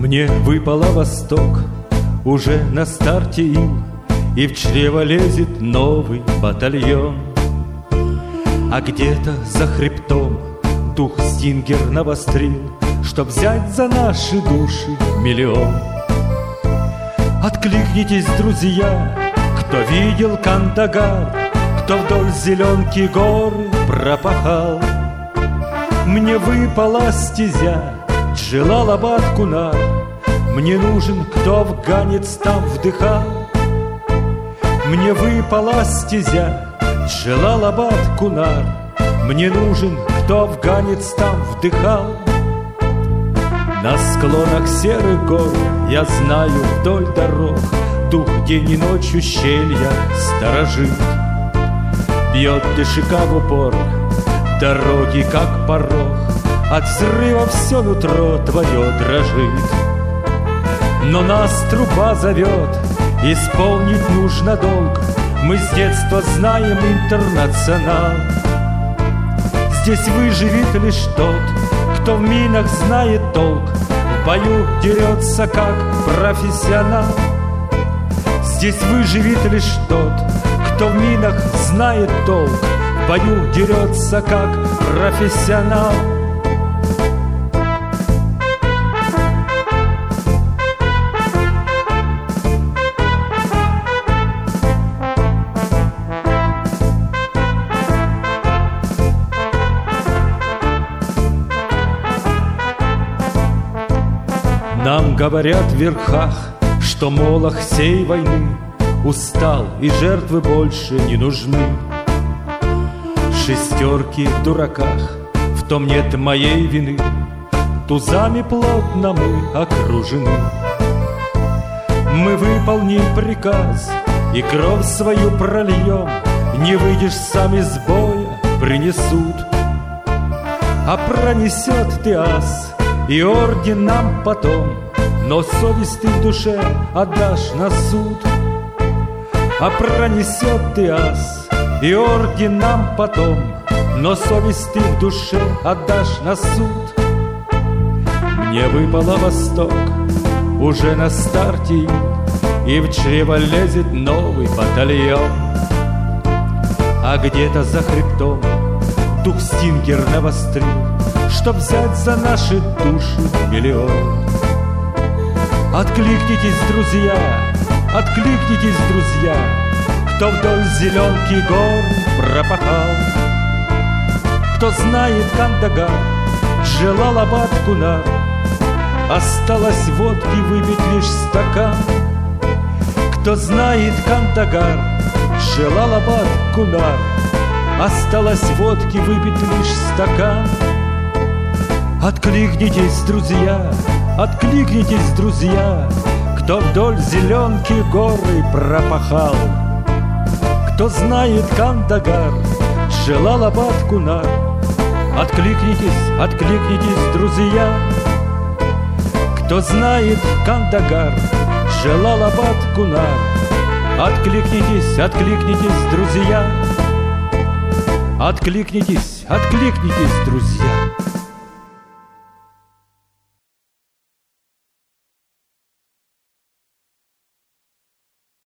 Мне выпало восток, уже на старте им, и в чрево лезет новый батальон. А где-то за хребтом дух Стингер навострил, чтоб взять за наши души миллион. Откликнитесь, друзья, кто видел Кандагар, кто вдоль зеленки горы пропахал. Мне выпала стезя Джелалабад-Кунар, мне нужен, кто афганец там вдыхал. Мне выпала стезя Джелалабад-Кунар, мне нужен, кто афганец там вдыхал. На склонах серых гор, я знаю вдоль дорог, дух день и ночь ущелья сторожит. Бьет дышика в упор, дороги как порог, от взрыва все нутро твое дрожит. Но нас труба зовет, исполнить нужно долг, мы с детства знаем интернационал. Здесь выживет лишь тот, кто в минах знает толк, в бою дерется как профессионал. Здесь выживет лишь тот, кто в минах знает толк, в бою дерется как профессионал. Нам говорят в верхах, что молох сей войны устал и жертвы больше не нужны. Шестерки в дураках, в том нет моей вины, тузами плотно мы окружены. Мы выполним приказ и кровь свою прольем, не выйдешь сам из боя, принесут. А пронесет ты ас и орден нам потом, но совесть ты в душе отдашь на суд. А пронесет ты ас и орден нам потом, но совесть ты в душе отдашь на суд. Мне выпало восток, уже на старте, и в чрево лезет новый батальон. А где-то за хребтом дух Стингер навострил, чтоб взять за наши души миллион. Откликнитесь, друзья, откликнитесь, друзья, кто вдоль зеленки гор пропахал. Кто знает Кандагар, Джелалабад-Кунар, осталось водки выпить лишь стакан. Кто знает Кандагар, Джелалабад-Кунар, осталось водки выпить лишь стакан. Откликнитесь, друзья, откликнитесь, друзья, кто вдоль зеленки горы пропахал. Кто знает Кандагар, Джелалабад-Кунар, откликнитесь, откликнитесь, друзья. Кто знает Кандагар, Джелалабад-Кунар, откликнитесь, откликнитесь, друзья. Откликнитесь, откликнитесь, друзья.